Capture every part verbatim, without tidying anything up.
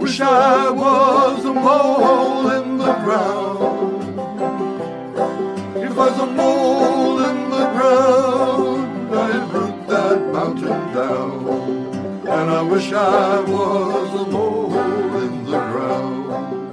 wish I was a mole in the ground. If I was a mole in the ground, I'd root that mountain down. And I wish I was a mole in the ground.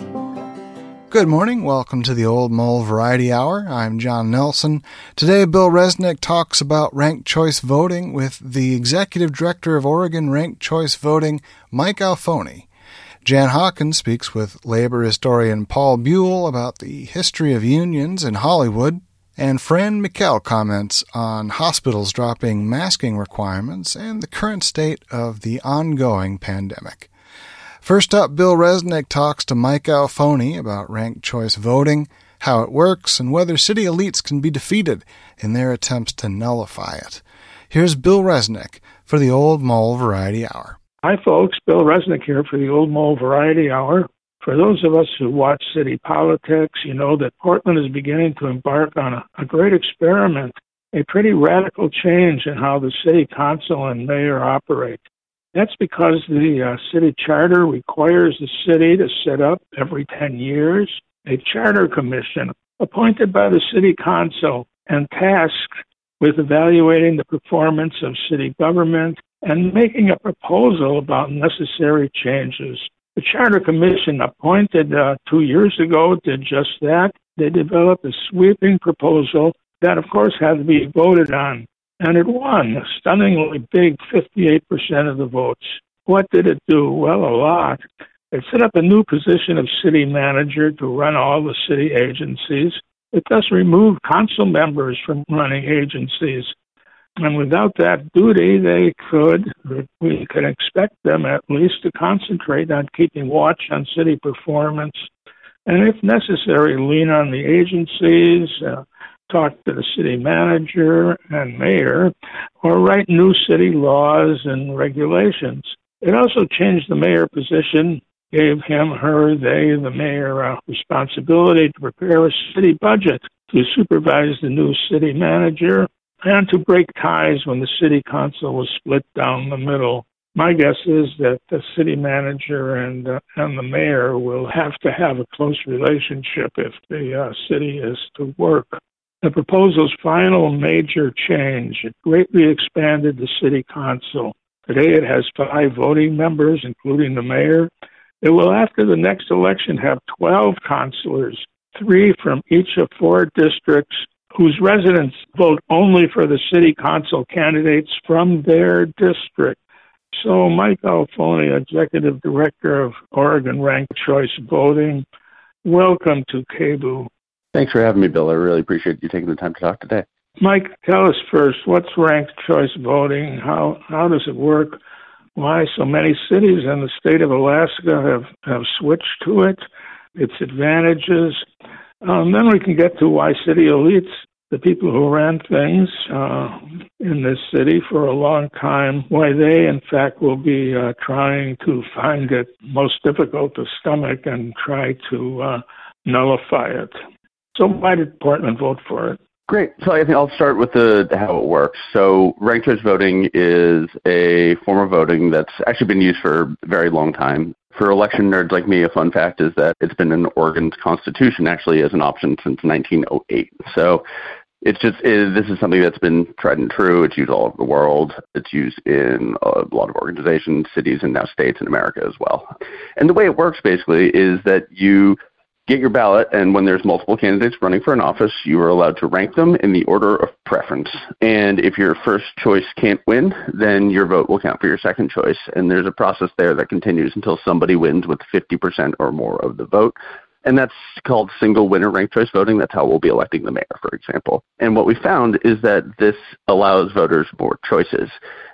Good morning. Welcome to the Old Mole Variety Hour. I'm John Nelson. Today, Bill Resnick talks about ranked choice voting with the Executive Director of Oregon Ranked Choice Voting, Mike Alfoni. Jan Hawkins speaks with labor historian Paul Buell about the history of unions in Hollywood. And Fran Mikkel comments on hospitals dropping masking requirements and the current state of the ongoing pandemic. First up, Bill Resnick talks to Mike Alfoni about ranked choice voting, how it works, and whether city elites can be defeated in their attempts to nullify it. Here's Bill Resnick for the Old Mole Variety Hour. Hi, folks. Bill Resnick here for the Old Mole Variety Hour. For those of us who watch city politics, you know that Portland is beginning to embark on a, a great experiment, a pretty radical change in how the city council and mayor operate. That's because the uh, city charter requires the city to set up every ten years a charter commission appointed by the city council and tasked with evaluating the performance of city government and making a proposal about necessary changes. The charter commission appointed uh, two years ago did just that. They developed a sweeping proposal that, of course, had to be voted on. And it won a stunningly big fifty-eight percent of the votes. What did it do? Well, a lot. It set up a new position of city manager to run all the city agencies. It thus removed council members from running agencies. And without that duty, they could, we could expect them at least to concentrate on keeping watch on city performance. And if necessary, lean on the agencies, uh, talk to the city manager and mayor, or write new city laws and regulations. It also changed the mayor position, gave him, her, they, the mayor, a responsibility to prepare a city budget, to supervise the new city manager, and to break ties when the city council was split down the middle. My guess is that the city manager and uh, and the mayor will have to have a close relationship if the uh, city is to work. The proposal's final major change, it greatly expanded the city council. Today it has five voting members, including the mayor. It will, after the next election, have twelve councilors, three from each of four districts, whose residents vote only for the city council candidates from their district. So Mike Alfoni, Executive Director of Oregon Ranked Choice Voting, welcome to K B U. Thanks for having me, Bill. I really appreciate you taking the time to talk today. Mike, tell us first, what's ranked choice voting? How how does it work? Why so many cities in the state of Alaska have, have switched to it, its advantages. Um, then we can get to why city elites, the people who ran things uh, in this city for a long time, why they, in fact, will be uh, trying to find it most difficult to stomach and try to uh, nullify it. So why did Portland vote for it? Great. So I think I'll start with the, the how it works. So ranked choice voting is a form of voting that's actually been used for a very long time. For election nerds like me, a fun fact is that it's been in Oregon's constitution actually as an option since nineteen oh eight. So it's just, it, this is something that's been tried and true. It's used all over the world. It's used in a lot of organizations, cities, and now states in America as well. And the way it works basically is that you get your ballot, and when there's multiple candidates running for an office, you are allowed to rank them in the order of preference. And if your first choice can't win, then your vote will count for your second choice. And there's a process there that continues until somebody wins with fifty percent or more of the vote. And that's called single winner ranked choice voting. That's how we'll be electing the mayor, for example. And what we found is that this allows voters more choices.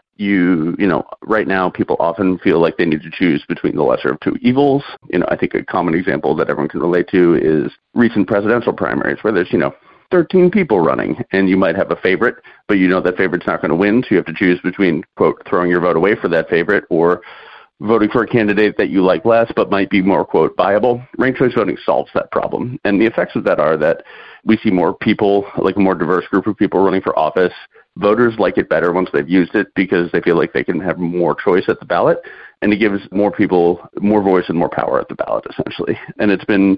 You, you know, right now people often feel like they need to choose between the lesser of two evils. You know, I think a common example that everyone can relate to is recent presidential primaries where there's, you know, thirteen people running and you might have a favorite, but you know that favorite's not going to win. So you have to choose between, quote, throwing your vote away for that favorite or voting for a candidate that you like less but might be more, quote, viable. Ranked choice voting solves that problem. And the effects of that are that we see more people, like a more diverse group of people running for office. Voters like it better once they've used it because they feel like they can have more choice at the ballot. and it gives more people more voice and more power at the ballot, essentially. And it's been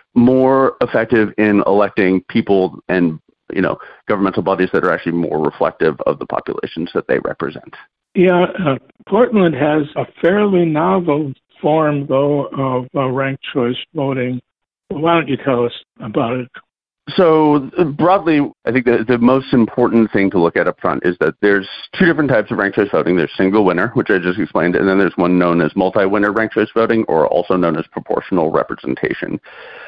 more effective in electing people and, you know, governmental bodies that are actually more reflective of the populations that they represent. Yeah, uh, Portland has a fairly novel form, though, of uh, ranked choice voting. Why don't you tell us about it? So broadly, I think the, the most important thing to look at up front is that there's two different types of ranked choice voting. There's single winner, which I just explained, and then there's one known as multi-winner ranked choice voting, or also known as proportional representation.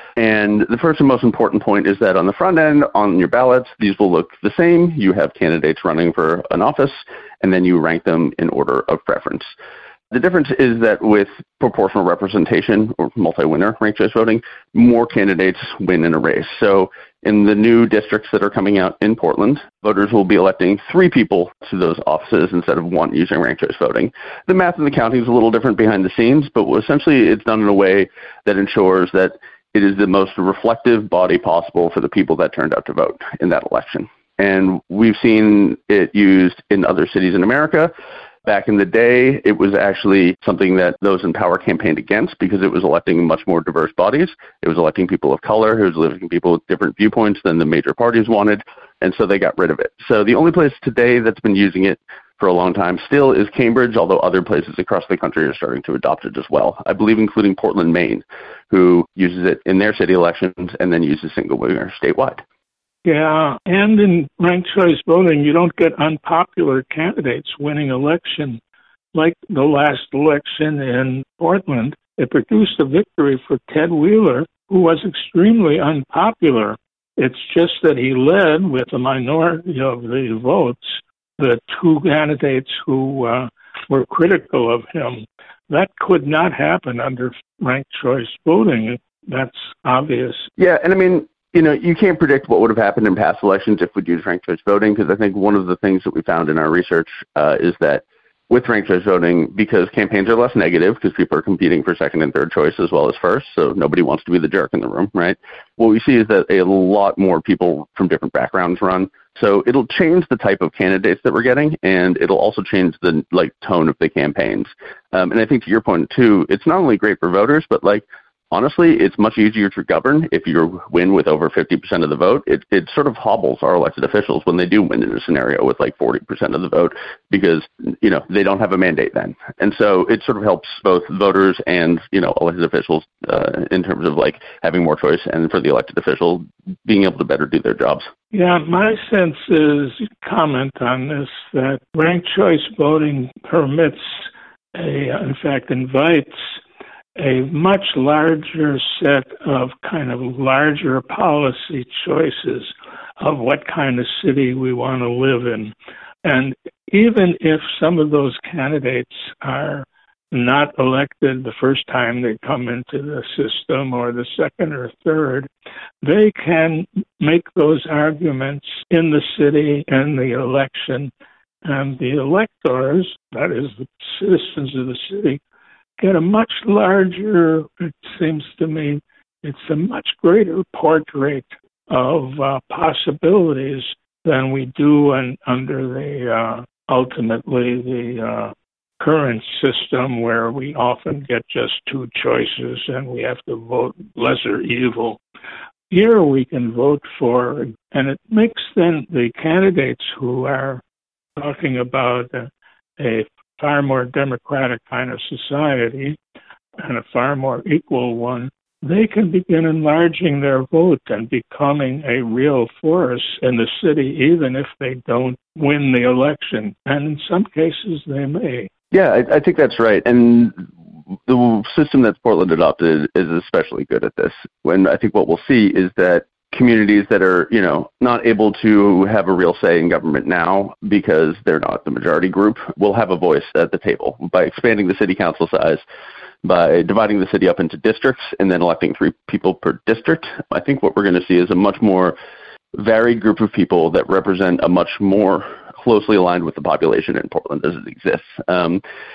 And the first and most important point is that on the front end, on your ballots, these will look the same. You have candidates running for an office, and then you rank them in order of preference. The difference is that with proportional representation, or multi-winner ranked choice voting, more candidates win in a race. So in the new districts that are coming out in Portland, voters will be electing three people to those offices instead of one using ranked choice voting. The math and the counting is a little different behind the scenes, but essentially it's done in a way that ensures that it is the most reflective body possible for the people that turned out to vote in that election. And we've seen it used in other cities in America. Back in the day, it was actually something that those in power campaigned against because it was electing much more diverse bodies. It was electing people of color. It was electing people with different viewpoints than the major parties wanted, and so they got rid of it. So the only place today that's been using it for a long time still is Cambridge, although other places across the country are starting to adopt it as well. I believe including Portland, Maine, who uses it in their city elections and then uses single winner statewide. Yeah, and in ranked choice voting, you don't get unpopular candidates winning election. Like the last election in Portland, it produced a victory for Ted Wheeler, who was extremely unpopular. It's just that he led with a minority of the votes, the two candidates who uh, were critical of him. That could not happen under ranked choice voting. That's obvious. Yeah, and I mean, you know, you can't predict what would have happened in past elections if we'd used ranked choice voting, because I think one of the things that we found in our research uh, is that with ranked choice voting, because campaigns are less negative, because people are competing for second and third choice as well as first, so nobody wants to be the jerk in the room, right? What we see is that a lot more people from different backgrounds run, so it'll change the type of candidates that we're getting, and it'll also change the like tone of the campaigns. Um, and I think to your point too, it's not only great for voters, but like, honestly, it's much easier to govern if you win with over fifty percent of the vote. It it sort of hobbles our elected officials when they do win in a scenario with like forty percent of the vote because, you know, they don't have a mandate then. And so it sort of helps both voters and, you know, elected officials uh, in terms of like having more choice, and for the elected official being able to better do their jobs. Yeah, my sense is, comment on this, that ranked choice voting permits, a, in fact, invites a much larger set of kind of larger policy choices of what kind of city we want to live in. And even if some of those candidates are not elected the first time they come into the system or the second or third, they can make those arguments in the city and the election. And the electors, that is the citizens of the city, get a much larger, it seems to me, it's a much greater portrait of uh, possibilities than we do in, under the, uh, ultimately, the uh, current system where we often get just two choices and we have to vote lesser evil. Here we can vote for, and it makes then the candidates who are talking about a, a far more democratic kind of society and a far more equal one, they can begin enlarging their vote and becoming a real force in the city, even if they don't win the election. And in some cases, they may. Yeah, I, I think that's right. And the system that Portland adopted is especially good at this. When I think what we'll see is that communities that are, you know, not able to have a real say in government now because they're not the majority group will have a voice at the table by expanding the city council size, by dividing the city up into districts and then electing three people per district. I think what we're going to see is a much more varied group of people that represent a much more closely aligned with the population in Portland as it exists. Um,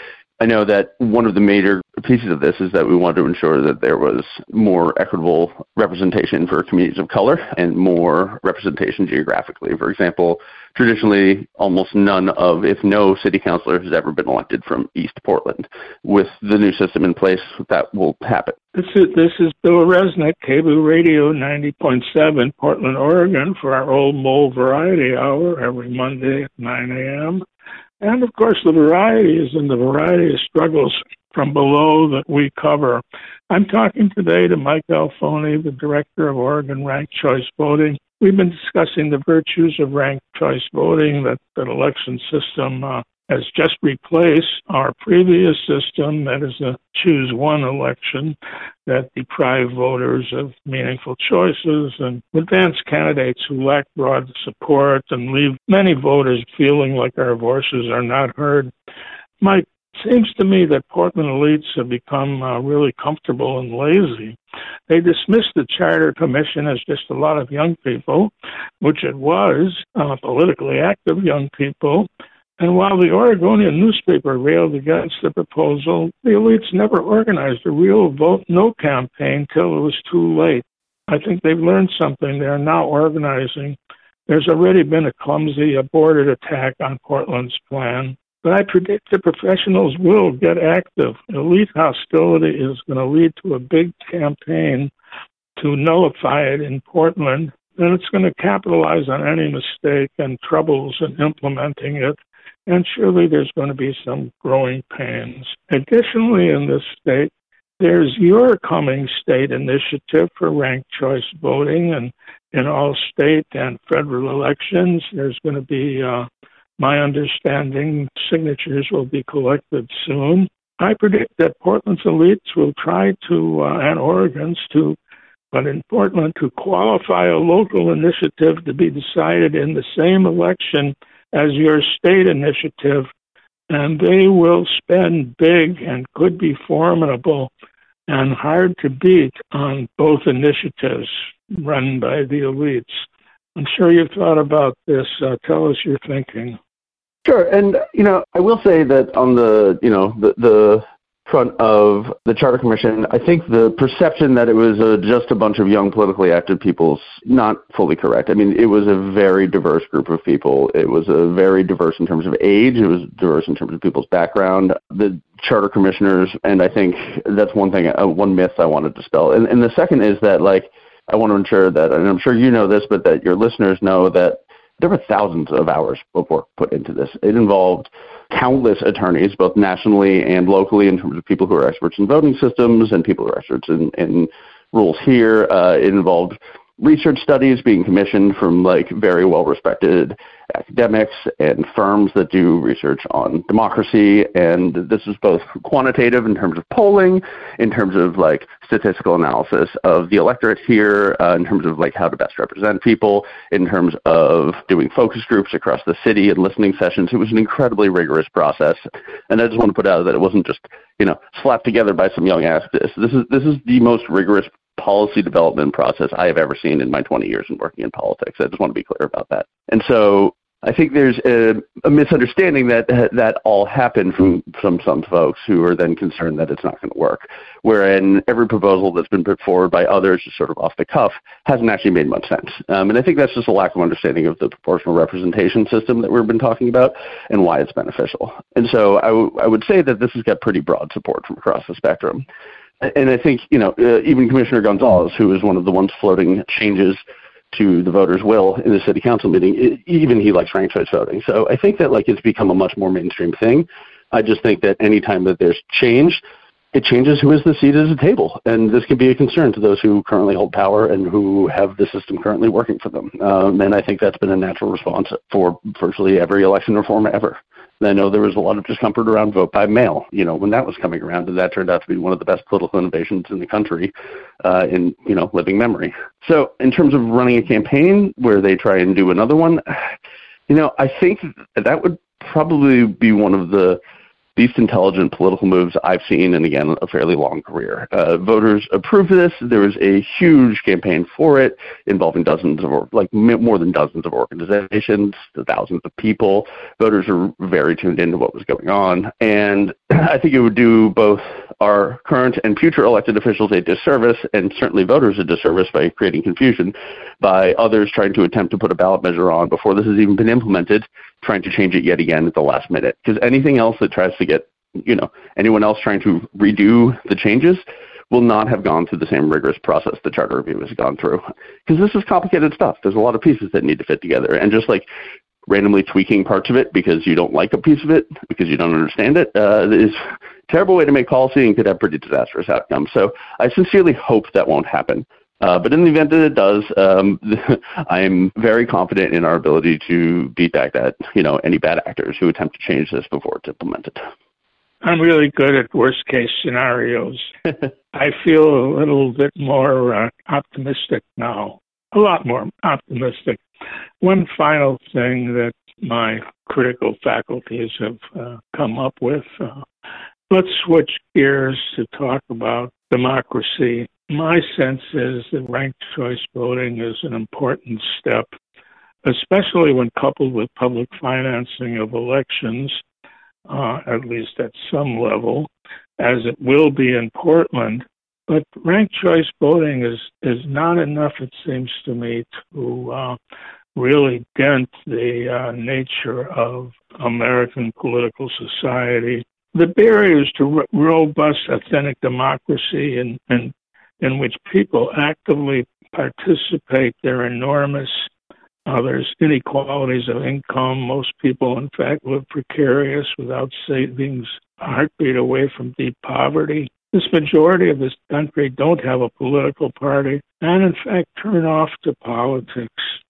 I know that one of the major pieces of this is that we wanted to ensure that there was more equitable representation for communities of color and more representation geographically. For example, traditionally, almost none of, if no, city councilor has ever been elected from East Portland. With the new system in place, that will happen. This is, this is Bill Resnick, K B O O Radio ninety point seven, Portland, Oregon, for our Old Mole Variety Hour every Monday at nine a.m. And, of course, the variety is in the variety of struggles from below that we cover. I'm talking today to Mike Alfoni, the director of Oregon Ranked Choice Voting. We've been discussing the virtues of ranked choice voting, that that election system uh, has just replaced our previous system, that is a choose one election that deprived voters of meaningful choices and advanced candidates who lack broad support and leave many voters feeling like our voices are not heard. Mike, it seems to me that Portland elites have become uh, really comfortable and lazy. They dismissed the Charter Commission as just a lot of young people, which it was, uh, politically active young people. And while the Oregonian newspaper railed against the proposal, the elites never organized a real vote no campaign till it was too late. I think they've learned something. They're now organizing. There's already been a clumsy, aborted attack on Portland's plan. But I predict the professionals will get active. Elite hostility is going to lead to a big campaign to nullify it in Portland, and it's going to capitalize on any mistake and troubles in implementing it. And surely there's going to be some growing pains. Additionally, in this state, there's your coming state initiative for ranked choice voting, and in all state and federal elections, there's going to be, uh, my understanding, signatures will be collected soon. I predict that Portland's elites will try to, uh, and Oregon's too, but in Portland, to qualify a local initiative to be decided in the same election as your state initiative, and they will spend big and could be formidable and hard to beat on both initiatives run by the elites. I'm sure you've thought about this. Uh, tell us your thinking. Sure, and you know, I will say that on the you know the the front of the Charter Commission, I think the perception that it was a, just a bunch of young politically active people is not fully correct. I mean, it was a very diverse group of people. It was a very diverse in terms of age. It was diverse in terms of people's background. The Charter Commissioners, and I think that's one thing, uh, one myth I want to dispel. And, and the second is that, like, I want to ensure that, and I'm sure you know this, but that your listeners know that there were thousands of hours of work put into this. It involved countless attorneys, both nationally and locally, in terms of people who are experts in voting systems and people who are experts in, in rules here. Uh, it involved research studies being commissioned from like very well-respected academics and firms that do research on democracy. And this is both quantitative in terms of polling, in terms of like statistical analysis of the electorate here, uh, in terms of like how to best represent people, in terms of doing focus groups across the city and listening sessions. It was an incredibly rigorous process. And I just want to put out that it wasn't just, you know, slapped together by some young activists. This is, this is the most rigorous policy development process I have ever seen in my twenty years in working in politics. I just want to be clear about that. And so I think there's a, a misunderstanding that that all happened from, from some folks who are then concerned that it's not going to work, wherein every proposal that's been put forward by others just sort of off the cuff hasn't actually made much sense. Um, and I think that's just a lack of understanding of the proportional representation system that we've been talking about and why it's beneficial. And so I, w- I would say that this has got pretty broad support from across the spectrum. And I think, you know, uh, even Commissioner Gonzalez, who is one of the ones floating changes to the voters' will in the city council meeting, it, even he likes ranked choice voting. So I think that, like, it's become a much more mainstream thing. I just think that any time that there's change, it changes who is the seat at the table. And this can be a concern to those who currently hold power and who have the system currently working for them. Um, and I think that's been a natural response for virtually every election reform ever. I know there was a lot of discomfort around vote by mail, you know, when that was coming around, and that turned out to be one of the best political innovations in the country uh, in, you know, living memory. So in terms of running a campaign where they try and do another one, you know, I think that would probably be one of the least intelligent political moves I've seen in, again, a fairly long career. Uh, voters approved this. There was a huge campaign for it involving dozens of, like more than dozens of organizations, thousands of people. Voters are very tuned into what was going on. And I think it would do both our current and future elected officials a disservice, and certainly voters a disservice by creating confusion by others trying to attempt to put a ballot measure on before this has even been implemented, trying to change it yet again at the last minute. Because anything else that tries to get, you know, anyone else trying to redo the changes will not have gone through the same rigorous process the charter review has gone through. Because this is complicated stuff. There's a lot of pieces that need to fit together. And just like randomly tweaking parts of it because you don't like a piece of it, because you don't understand it, uh, is a terrible way to make policy and could have pretty disastrous outcomes. So I sincerely hope that won't happen. Uh, but in the event that it does, um, I'm very confident in our ability to beat back that, you know, any bad actors who attempt to change this before it's implemented. I'm really good at worst case scenarios. I feel a little bit more uh, optimistic now, a lot more optimistic. One final thing that my critical faculties have uh, come up with, uh, let's switch gears to talk about democracy. My sense is that ranked choice voting is an important step, especially when coupled with public financing of elections, uh, at least at some level, as it will be in Portland. But ranked choice voting is, is not enough, it seems to me, to uh, really dent the uh, nature of American political society. The barriers to r- robust, authentic democracy in, in, in which people actively participate, they're enormous. Uh, there's inequalities of income. Most people, in fact, live precarious without savings, a heartbeat away from deep poverty. This majority of this country don't have a political party and, in fact, turn off to politics.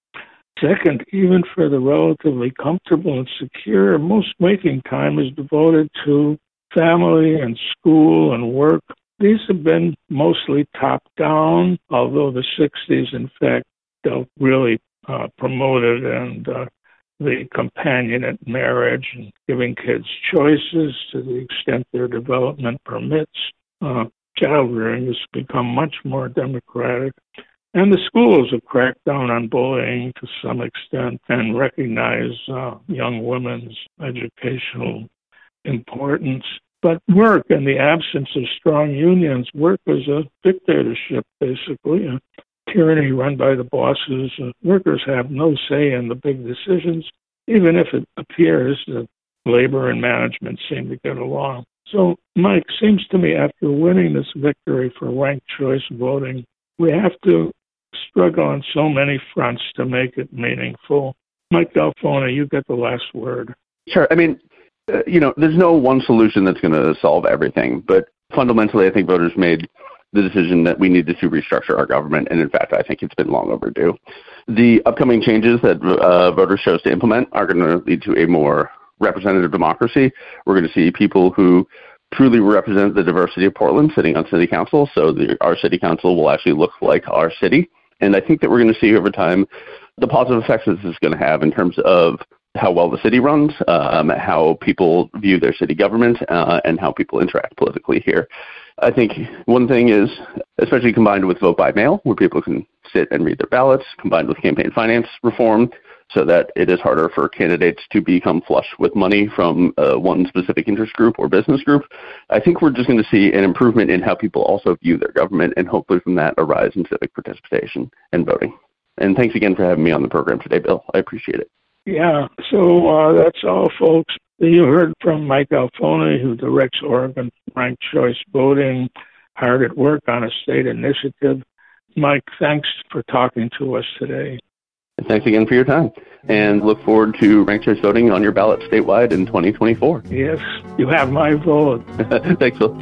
Second, even for the relatively comfortable and secure, most waking time is devoted to family and school and work. These have been mostly top-down, although the sixties, in fact, dealt really uh, promoted and uh, the companionate marriage and giving kids choices to the extent their development permits. Uh, child rearing has become much more democratic. And the schools have cracked down on bullying to some extent and recognize uh, young women's educational importance. But work, in the absence of strong unions, work is a dictatorship, basically, a tyranny run by the bosses. Uh, workers have no say in the big decisions, even if it appears that labor and management seem to get along. So, Mike, seems to me after winning this victory for ranked choice voting, we have to struggle on so many fronts to make it meaningful. Mike Delfona, you get the last word. Sure. I mean, uh, you know, there's no one solution that's going to solve everything, but fundamentally, I think voters made the decision that we needed to restructure our government, and in fact, I think it's been long overdue. The upcoming changes that uh, voters chose to implement are going to lead to a more representative democracy. We're going to see people who truly represent the diversity of Portland sitting on city council, so the, our city council will actually look like our city. And I think that we're going to see over time the positive effects this is going to have in terms of how well the city runs, um, how people view their city government, uh, and how people interact politically here. I think one thing is, especially combined with vote by mail, where people can sit and read their ballots, combined with campaign finance reform, so that it is harder for candidates to become flush with money from uh, one specific interest group or business group. I think we're just going to see an improvement in how people also view their government, and hopefully from that a rise in civic participation and voting. And thanks again for having me on the program today, Bill. I appreciate it. Yeah, so uh, that's all, folks. You heard from Mike Delfona, who directs Oregon Ranked Choice Voting, hard at work on a state initiative. Mike, thanks for talking to us today. And thanks again for your time, and look forward to ranked choice voting on your ballot statewide in twenty twenty-four. Yes, you have my vote. Thanks, Bill.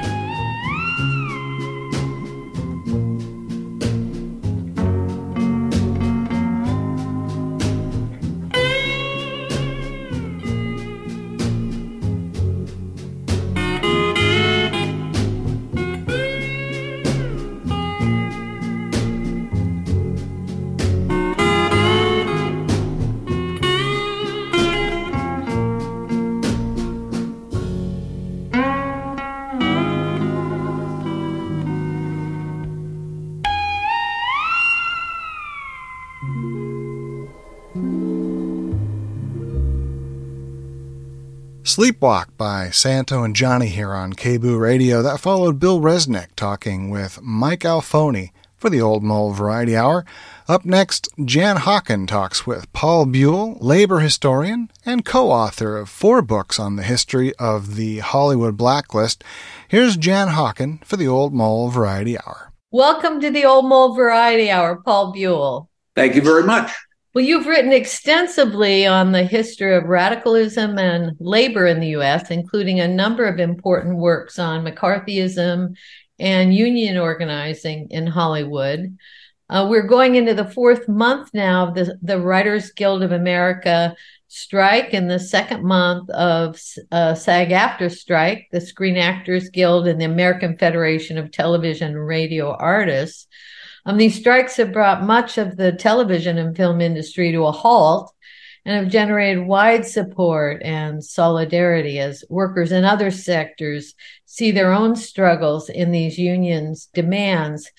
Sleepwalk by Santo and Johnny here on K B O O Radio. That followed Bill Resnick talking with Mike Alfoni for the Old Mole Variety Hour. Up next, Jan Hawken talks with Paul Buell, labor historian and co-author of four books on the history of the Hollywood blacklist. Here's Jan Hawken for the Old Mole Variety Hour. Welcome to the Old Mole Variety Hour, Paul Buell. Thank you very much. Well, you've written extensively on the history of radicalism and labor in the U S, including a number of important works on McCarthyism and union organizing in Hollywood. Uh, we're going into the fourth month now of the, the Writers Guild of America strike and the second month of uh, SAG-AFTRA strike, the Screen Actors Guild and the American Federation of Television and Radio Artists. Um, these strikes have brought much of the television and film industry to a halt and have generated wide support and solidarity as workers in other sectors see their own struggles in these unions' demands.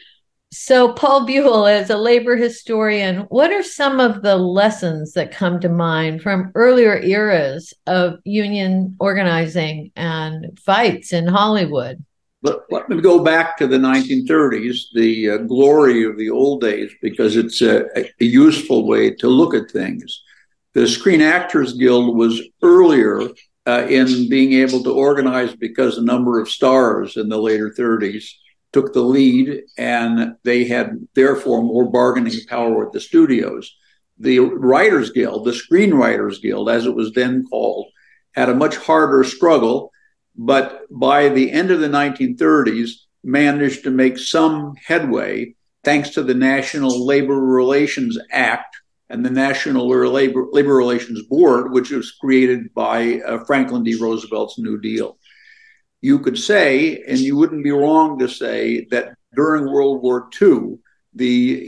So, Paul Buell, as a labor historian, what are some of the lessons that come to mind from earlier eras of union organizing and fights in Hollywood? Let, let me go back to the nineteen thirties, the uh, glory of the old days, because it's a, a useful way to look at things. The Screen Actors Guild was earlier uh, in being able to organize because a number of stars in the later thirties took the lead, and they had therefore more bargaining power with the studios. The Writers Guild, the Screenwriters Guild, as it was then called, had a much harder struggle, but by the end of the nineteen thirties, managed to make some headway thanks to the National Labor Relations Act and the National Labor, Labor Relations Board, which was created by uh, Franklin D. Roosevelt's New Deal. You could say, and you wouldn't be wrong to say, that during World War Two, the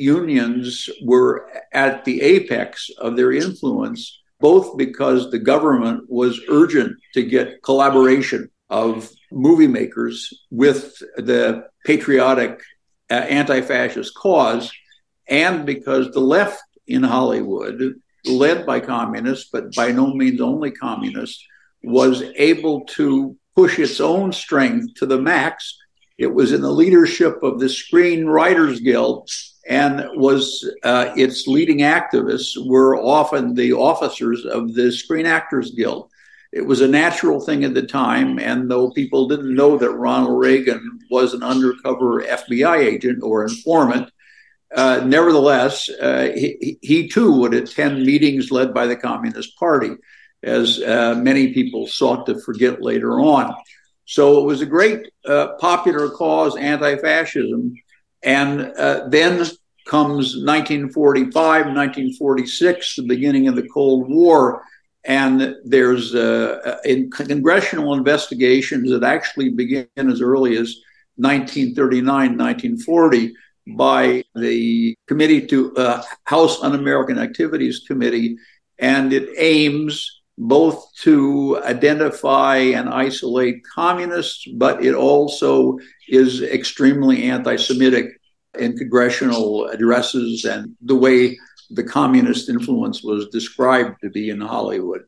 unions were at the apex of their influence, both because the government was urgent to get collaboration of movie makers with the patriotic uh, anti-fascist cause, and because the left in Hollywood, led by communists, but by no means only communists, was able to push its own strength to the max. It was in the leadership of the Screenwriters Guild, and was uh, its leading activists were often the officers of the Screen Actors Guild. It was a natural thing at the time, and though people didn't know that Ronald Reagan was an undercover F B I agent or informant, uh, nevertheless, uh, he, he too would attend meetings led by the Communist Party, as uh, many people sought to forget later on. So it was a great uh, popular cause, anti-fascism, and uh, then comes nineteen forty-five, nineteen forty-six, the beginning of the Cold War. And there's uh, in congressional investigations that actually begin as early as nineteen thirty-nine, nineteen forty by the Committee to uh, House Un-American Activities Committee. And it aims both to identify and isolate communists, but it also is extremely anti-Semitic in congressional addresses and the way the communist influence was described to be in Hollywood.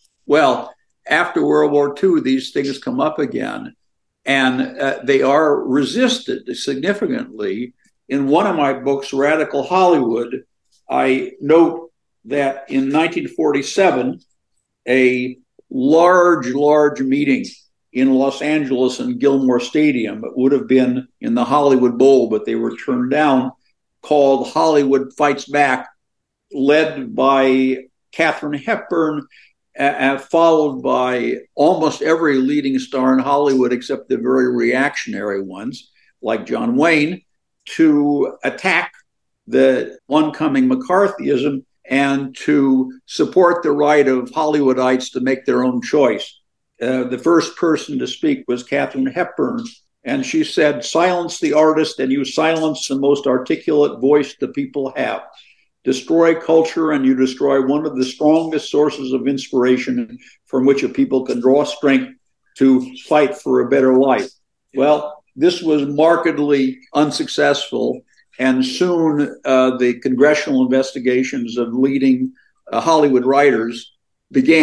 Well, after World War Two, these things come up again, and uh, they are resisted significantly. In one of my books, Radical Hollywood, I note that in nineteen forty-seven, a large, large meeting in Los Angeles in Gilmore Stadium, it would have been in the Hollywood Bowl, but they were turned down, called Hollywood Fights Back, led by Katharine Hepburn, uh, followed by almost every leading star in Hollywood except the very reactionary ones, like John Wayne, to attack the oncoming McCarthyism and to support the right of Hollywoodites to make their own choice. Uh, the first person to speak was Katharine Hepburn, and she said, "Silence the artist and you silence the most articulate voice the people have. Destroy culture and you destroy one of the strongest sources of inspiration from which a people can draw strength to fight for a better life." Well, this was markedly unsuccessful, and soon uh, the congressional investigations of leading uh, Hollywood writers began,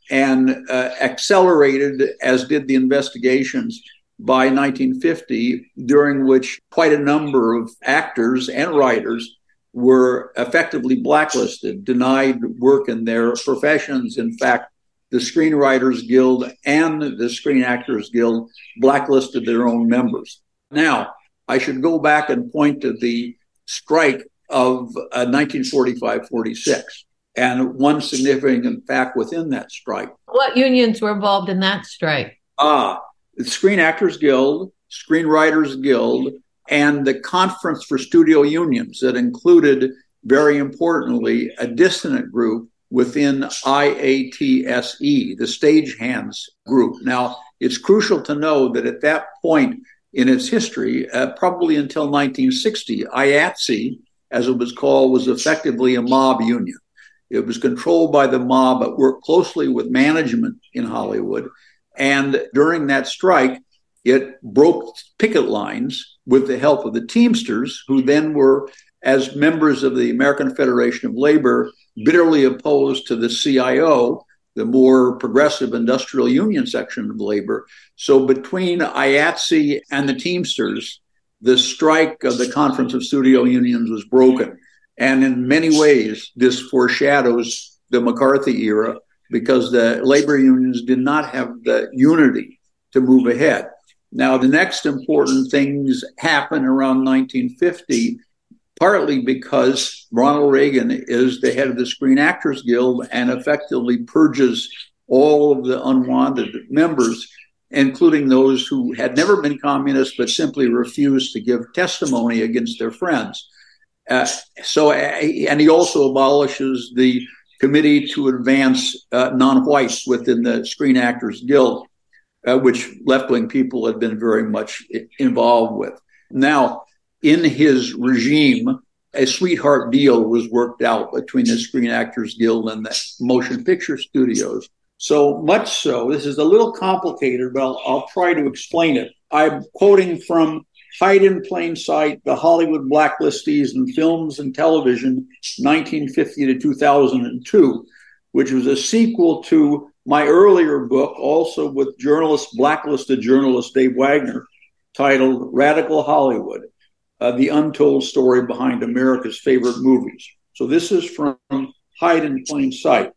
and uh, accelerated, as did the investigations, by nineteen fifty, during which quite a number of actors and writers were effectively blacklisted, denied work in their professions. In fact, the Screenwriters Guild and the Screen Actors Guild blacklisted their own members. Now, I should go back and point to the strike of uh, nineteen forty-five forty-six, and one significant fact within that strike. What unions were involved in that strike? Ah, the Screen Actors Guild, Screenwriters Guild, and the Conference for Studio Unions that included, very importantly, a dissonant group within I A T S E, the stagehands group. Now, it's crucial to know that at that point in its history, uh, probably until nineteen sixty, I A T S E, as it was called, was effectively a mob union. It was controlled by the mob, but worked closely with management in Hollywood. And during that strike, it broke picket lines with the help of the Teamsters, who then were, as members of the American Federation of Labor, bitterly opposed to the C I O, the more progressive industrial union section of labor. So between I A T S E and the Teamsters, the strike of the Conference of Studio Unions was broken. And in many ways, this foreshadows the McCarthy era, because the labor unions did not have the unity to move ahead. Now, the next important things happen around nineteen fifty, partly because Ronald Reagan is the head of the Screen Actors Guild and effectively purges all of the unwanted members, including those who had never been communists but simply refused to give testimony against their friends. Uh, so, and he also abolishes the Committee to Advance uh, Non-Whites within the Screen Actors Guild, uh, which left-wing people had been very much involved with. Now, in his regime, a sweetheart deal was worked out between the Screen Actors Guild and the motion picture studios. So much so, this is a little complicated, but I'll, I'll try to explain it. I'm quoting from Hide in Plain Sight, The Hollywood Blacklistees in Films and Television, nineteen fifty to two thousand two, which was a sequel to my earlier book, also with journalist, blacklisted journalist Dave Wagner, titled Radical Hollywood, uh, The Untold Story Behind America's Favorite Movies. So this is from Hide in Plain Sight.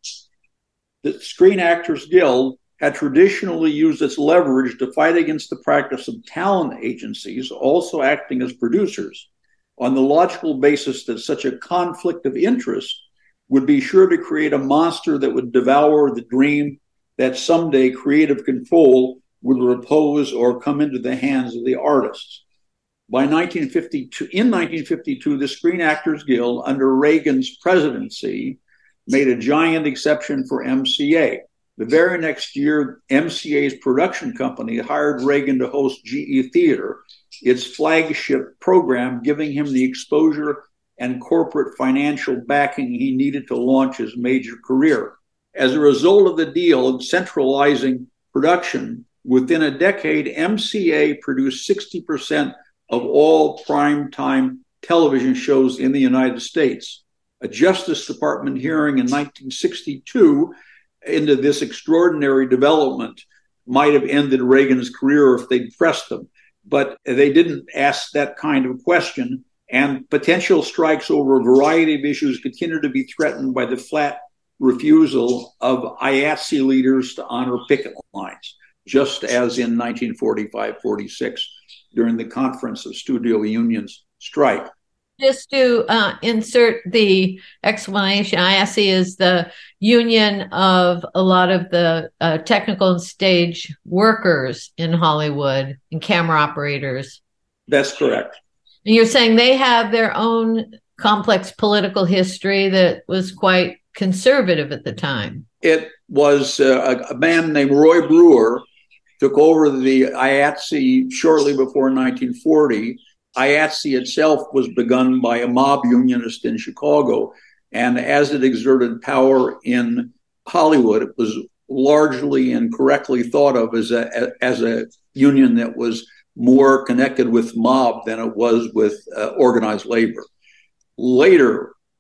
The Screen Actors Guild had traditionally used its leverage to fight against the practice of talent agencies also acting as producers, on the logical basis that such a conflict of interest would be sure to create a monster that would devour the dream that someday creative control would repose or come into the hands of the artists. By nineteen fifty-two, in nineteen fifty-two, the Screen Actors Guild, under Reagan's presidency, made a giant exception for M C A. The very next year, M C A's production company hired Reagan to host G E Theater, its flagship program, giving him the exposure and corporate financial backing he needed to launch his major career. As a result of the deal centralizing production, within a decade, M C A produced sixty percent of all primetime television shows in the United States. A Justice Department hearing in nineteen sixty-two into this extraordinary development might have ended Reagan's career if they'd pressed them. But they didn't ask that kind of question, and potential strikes over a variety of issues continue to be threatened by the flat refusal of I A T S E leaders to honor picket lines, just as in nineteen forty-five forty-six during the Conference of Studio Unions strike. Just to uh, insert the explanation, I A T S E is the union of a lot of the uh, technical and stage workers in Hollywood and camera operators. That's correct. And you're saying they have their own complex political history that was quite conservative at the time. It was uh, a man named Roy Brewer took over the I A T S E shortly before nineteen forty. I A T S E itself was begun by a mob unionist in Chicago, and as it exerted power in Hollywood, it was largely and correctly thought of as a as a union that was more connected with mob than it was with uh, organized labor. Later,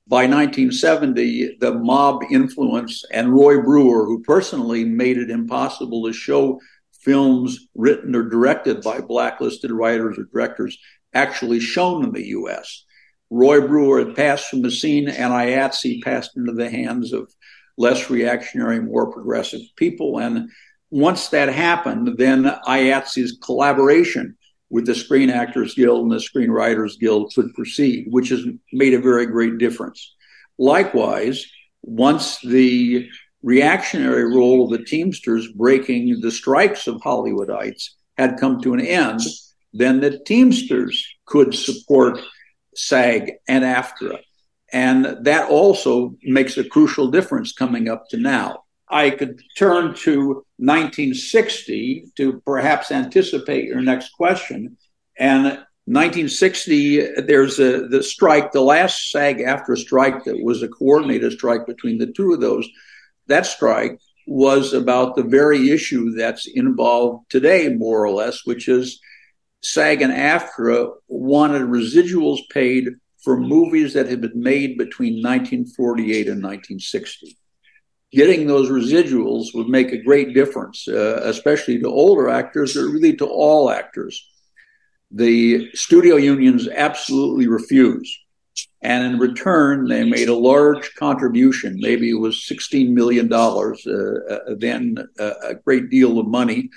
by nineteen seventy, the mob influence and Roy Brewer, who personally made it impossible to show films written or directed by blacklisted writers or directors actually shown in the U S. Roy Brewer had passed from the scene, and I A T S E passed into the hands of less reactionary, more progressive people. And once that happened, then I A T S E's collaboration with the Screen Actors Guild and the Screenwriters Guild could proceed, which has made a very great difference. Likewise, once the reactionary role of the Teamsters breaking the strikes of Hollywoodites had come to an end, then the Teamsters could support SAG and AFTRA. And that also makes a crucial difference coming up to now. I could turn to nineteen sixty to perhaps anticipate your next question. And nineteen sixty, there's a, the strike, the last SAG-AFTRA strike that was a coordinated strike between the two of those. That strike was about the very issue that's involved today, more or less, which is SAG and AFTRA wanted residuals paid for movies that had been made between nineteen forty-eight and nineteen sixty. Getting those residuals would make a great difference, uh, especially to older actors, or really to all actors. The studio unions absolutely refused. And in return, they made a large contribution. Maybe it was sixteen million dollars, uh, then uh, a great deal of money,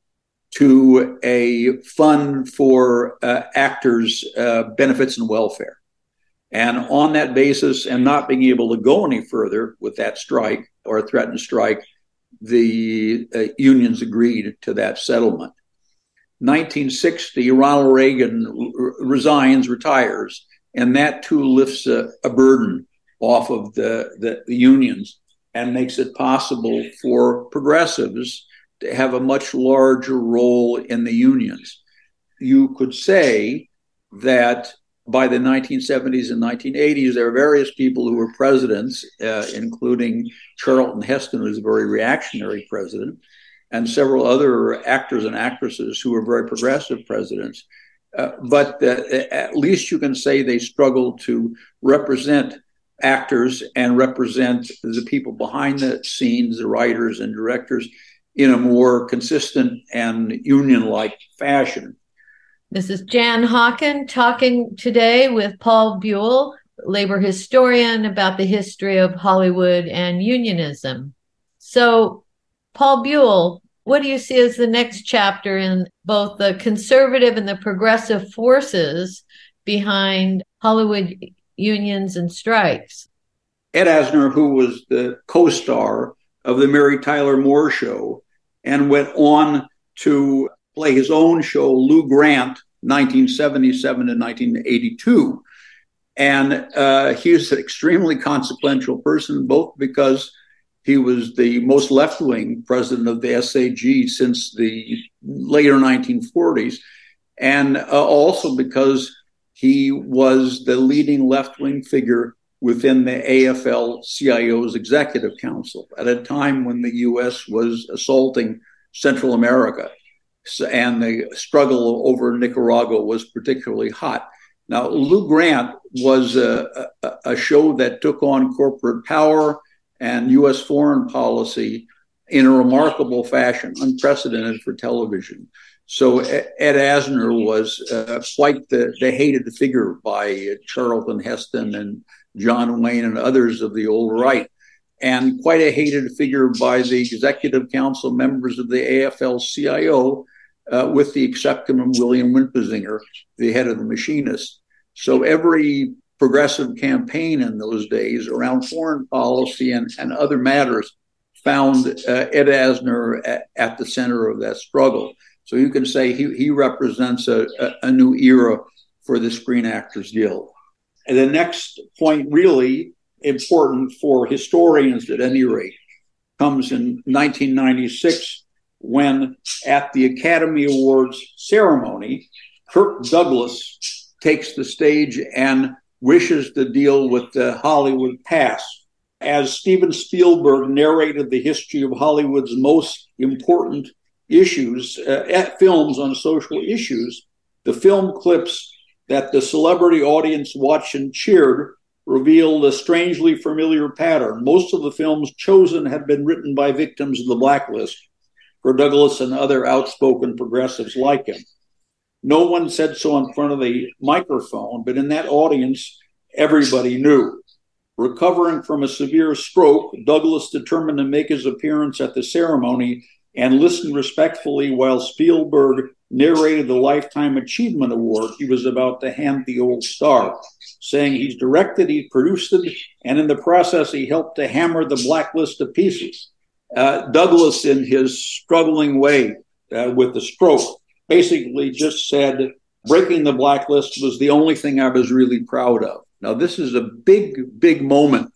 to a fund for uh, actors' uh, benefits and welfare. And on that basis, and not being able to go any further with that strike or a threatened strike, the uh, unions agreed to that settlement. nineteen sixty, Ronald Reagan r- resigns, retires, and that too lifts a, a burden off of the, the, the unions and makes it possible for progressives to have a much larger role in the unions. You could say that by the nineteen seventies and nineteen eighties, there are various people who were presidents, uh, including Charlton Heston, who was a very reactionary president, and several other actors and actresses who were very progressive presidents. Uh, but uh, at least you can say they struggled to represent actors and represent the people behind the scenes, the writers and directors, in a more consistent and union-like fashion. This is Jan Hawken talking today with Paul Buell, labor historian, about the history of Hollywood and unionism. So, Paul Buell, what do you see as the next chapter in both the conservative and the progressive forces behind Hollywood unions and strikes? Ed Asner, who was the co-star of the Mary Tyler Moore Show and went on to play his own show, Lou Grant, nineteen seventy-seven to nineteen eighty-two. And uh, he was an extremely consequential person, both because he was the most left-wing president of the S A G since the later nineteen forties, and uh, also because he was the leading left-wing figure within the A F L C I O's Executive Council at a time when the U S was assaulting Central America. So, and the struggle over Nicaragua was particularly hot. Now, Lou Grant was a, a, a show that took on corporate power and U S foreign policy in a remarkable fashion, unprecedented for television. So Ed Asner was uh, quite the, the hated figure by Charlton Heston and John Wayne and others of the old right, and quite a hated figure by the executive council members of the A F L C I O, uh, with the exception of William Wimpesinger, the head of the Machinists. So every progressive campaign in those days around foreign policy and, and other matters found uh, Ed Asner at, at the center of that struggle. So you can say he, he represents a, a, a new era for the Screen Actors Guild. And the next point, really important for historians at any rate, comes in nineteen ninety-six, when at the Academy Awards ceremony, Kirk Douglas takes the stage and wishes to deal with the Hollywood past. As Steven Spielberg narrated the history of Hollywood's most important issues, uh, films on social issues, the film clips that the celebrity audience watched and cheered revealed a strangely familiar pattern. Most of the films chosen had been written by victims of the blacklist for Douglas and other outspoken progressives like him. No one said so in front of the microphone, but in that audience, everybody knew. Recovering from a severe stroke, Douglas determined to make his appearance at the ceremony and listened respectfully while Spielberg narrated the Lifetime Achievement Award he was about to hand the old star, saying he's directed, he produced it, and in the process he helped to hammer the blacklist to pieces. Uh, Douglas, in his struggling way uh, with the stroke, basically just said, breaking the blacklist was the only thing I was really proud of. Now, this is a big, big moment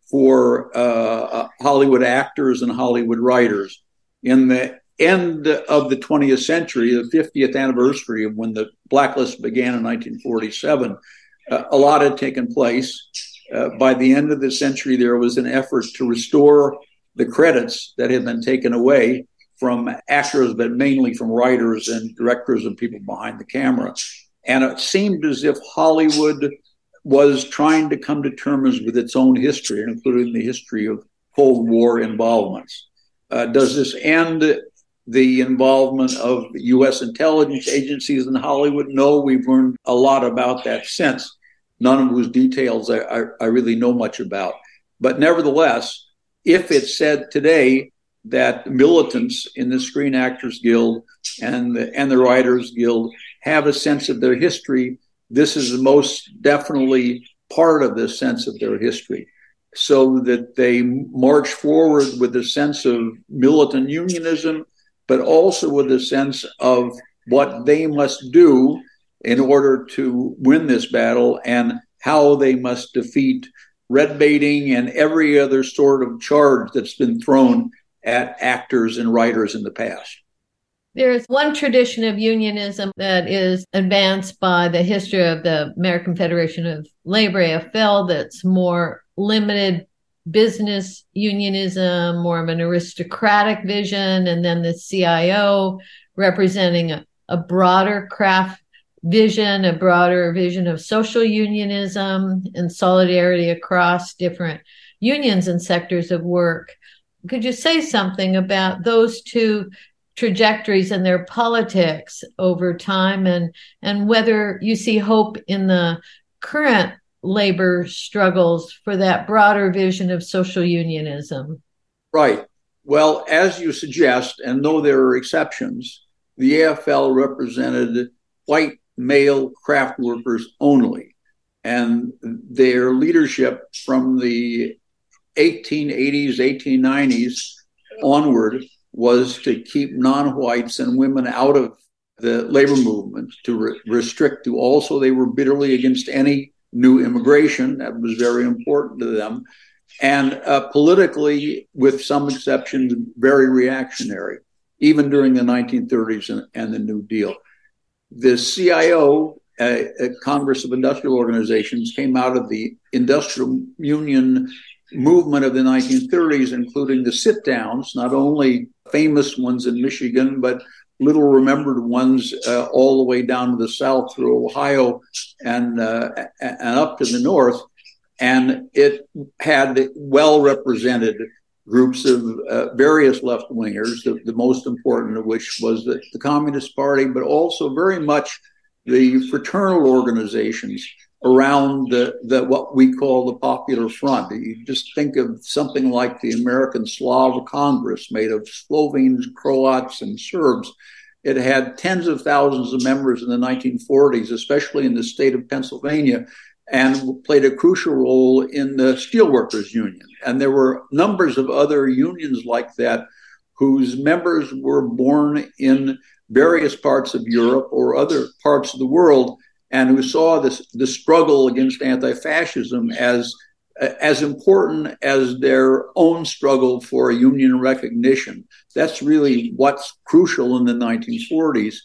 for uh, Hollywood actors and Hollywood writers. In the end of the twentieth century, the fiftieth anniversary of when the blacklist began in nineteen forty-seven, uh, a lot had taken place. Uh, by the end of the century, there was an effort to restore the credits that had been taken away from actors, but mainly from writers and directors and people behind the camera. And it seemed as if Hollywood was trying to come to terms with its own history, including the history of Cold War involvements. Uh, does this end the involvement of U S intelligence agencies in Hollywood? No, we've learned a lot about that since. None of whose details I, I, I really know much about. But nevertheless, if it's said today that militants in the Screen Actors Guild and the, and the Writers Guild have a sense of their history, this is most definitely part of the sense of their history, so that they march forward with a sense of militant unionism, but also with a sense of what they must do in order to win this battle and how they must defeat red baiting and every other sort of charge that's been thrown at actors and writers in the past. There's one tradition of unionism that is advanced by the history of the American Federation of Labor, A F L, that's more limited business unionism, more of an aristocratic vision, and then the C I O representing a, a broader craft vision, a broader vision of social unionism and solidarity across different unions and sectors of work. Could you say something about those two trajectories and their politics over time, and and whether you see hope in the current labor struggles for that broader vision of social unionism? Right. Well, as you suggest, and though there are exceptions, the A F L represented white male craft workers only, and their leadership from the eighteen eighties, eighteen nineties onward was to keep non-whites and women out of the labor movement, to re- restrict to also they were bitterly against any new immigration. That was very important to them. And uh, politically, with some exceptions, very reactionary, even during the nineteen thirties and, and the New Deal. The C I O, uh, Congress of Industrial Organizations, came out of the industrial union movement of the nineteen thirties, including the sit-downs, not only famous ones in Michigan, but little remembered ones uh, all the way down to the south through Ohio and uh, and up to the north. And it had well-represented groups of uh, various left-wingers, the, the most important of which was the, the Communist Party, but also very much the fraternal organizations around the, the what we call the Popular Front. You just think of something like the American Slav Congress, made of Slovenes, Croats, and Serbs. It had tens of thousands of members in the nineteen forties, especially in the state of Pennsylvania, and played a crucial role in the Steelworkers Union. And there were numbers of other unions like that whose members were born in various parts of Europe or other parts of the world, and who saw this the struggle against anti-fascism as as important as their own struggle for union recognition. That's really what's crucial in the nineteen forties.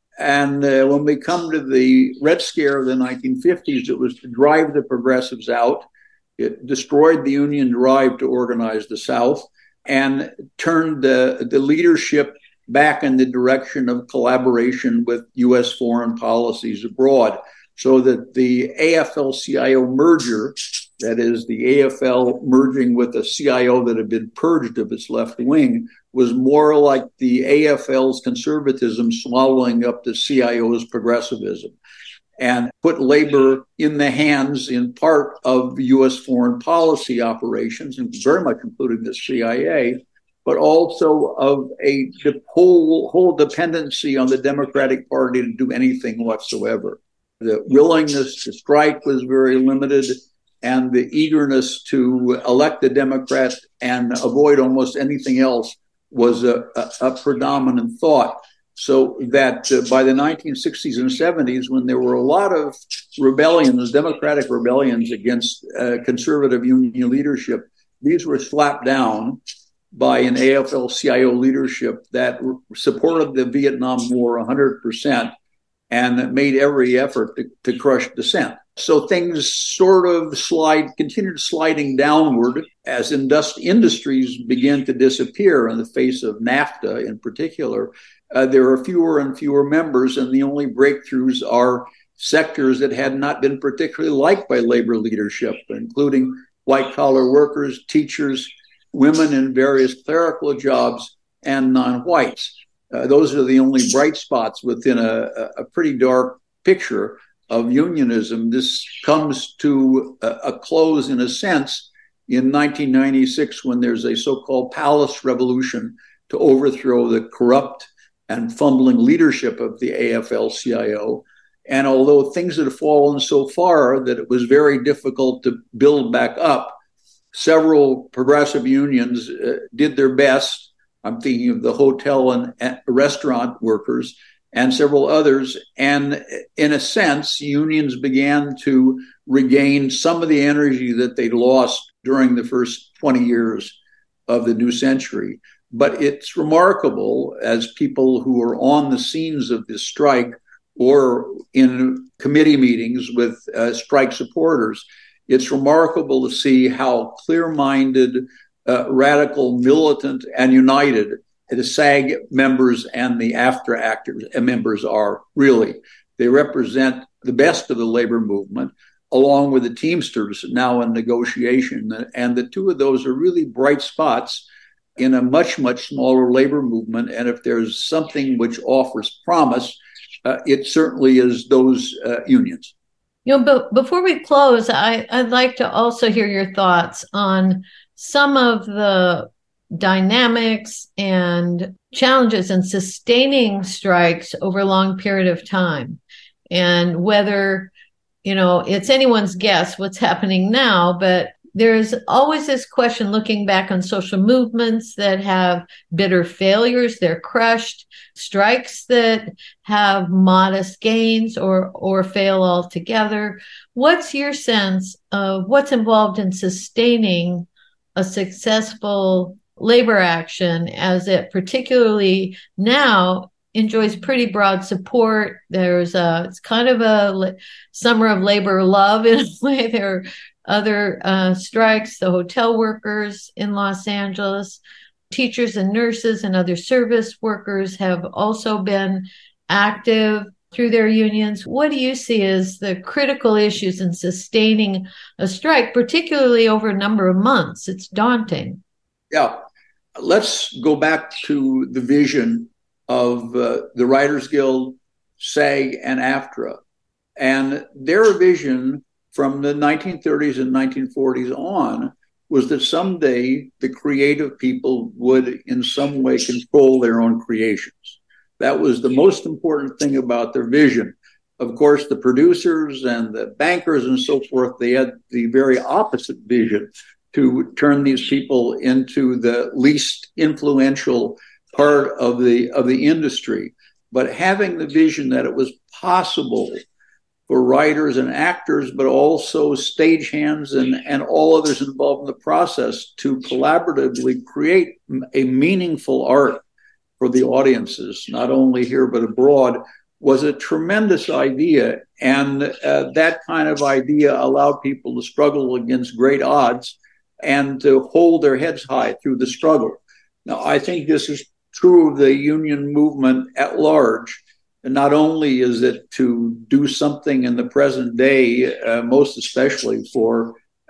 And uh, when we come to the Red Scare of the nineteen fifties, it was to drive the progressives out. It destroyed the union drive to organize the South and turned the, the leadership back in the direction of collaboration with U S foreign policies abroad, so that the A F L C I O merger that is, the A F L merging with a C I O that had been purged of its left wing, was more like the A F L's conservatism swallowing up the C I O's progressivism, and put labor in the hands, in part, of U S foreign policy operations, and very much including the C I A, but also of a the whole, whole dependency on the Democratic Party to do anything whatsoever. The willingness to strike was very limited, and the eagerness to elect a Democrat and avoid almost anything else was a, a, a predominant thought. So that uh, by the nineteen sixties and seventies, when there were a lot of rebellions, democratic rebellions against uh, conservative union leadership, these were slapped down by an A F L C I O leadership that r- supported the Vietnam War one hundred percent and made every effort to, to crush dissent. So things sort of slide, continued sliding downward as indust- industries began to disappear in the face of NAFTA in particular. Uh, there are fewer and fewer members, and the only breakthroughs are sectors that had not been particularly liked by labor leadership, including white-collar workers, teachers, women in various clerical jobs, and non-whites. Uh, those are the only bright spots within a, a pretty dark picture of unionism. This comes to a, a close, in a sense, in nineteen ninety-six, when there's a so-called palace revolution to overthrow the corrupt and fumbling leadership of the A F L C I O. And although things had fallen so far that it was very difficult to build back up, several progressive unions uh, did their best. I'm thinking of the hotel and, and restaurant workers and several others. And in a sense, unions began to regain some of the energy that they lost during the first twenty years of the new century. But it's remarkable, as people who are on the scenes of this strike or in committee meetings with uh, strike supporters, it's remarkable to see how clear-minded, uh, radical, militant, and united the SAG members and the AFTRA actors uh, members are, really. They represent the best of the labor movement, along with the Teamsters now in negotiation. And the two of those are really bright spots in a much, much smaller labor movement. And if there's something which offers promise, uh, it certainly is those uh, unions. You know, but before we close, I, I'd like to also hear your thoughts on some of the dynamics and challenges in sustaining strikes over a long period of time, and whether, you know, it's anyone's guess what's happening now, but there's always this question looking back on social movements that have bitter failures, they're crushed, strikes that have modest gains or or fail altogether. What's your sense of what's involved in sustaining a successful labor action as it particularly now enjoys pretty broad support? There's a, it's kind of a summer of labor love in a way. There are other uh, strikes, the hotel workers in Los Angeles, teachers and nurses and other service workers have also been active through their unions. What do you see as the critical issues in sustaining a strike, particularly over a number of months? It's daunting. Yeah. Let's go back to the vision of uh, the Writers Guild, SAG, and AFTRA. And their vision from the nineteen thirties and nineteen forties on was that someday the creative people would in some way control their own creations. That was the most important thing about their vision. Of course, the producers and the bankers and so forth, they had the very opposite vision, to turn these people into the least influential part of the of the industry. But having the vision that it was possible for writers and actors, but also stagehands and, and all others involved in the process to collaboratively create a meaningful art for the audiences, not only here but abroad, was a tremendous idea. And uh, that kind of idea allowed people to struggle against great odds and to hold their heads high through the struggle. Now, I think this is true of the union movement at large. And not only is it to do something in the present day, uh, most especially for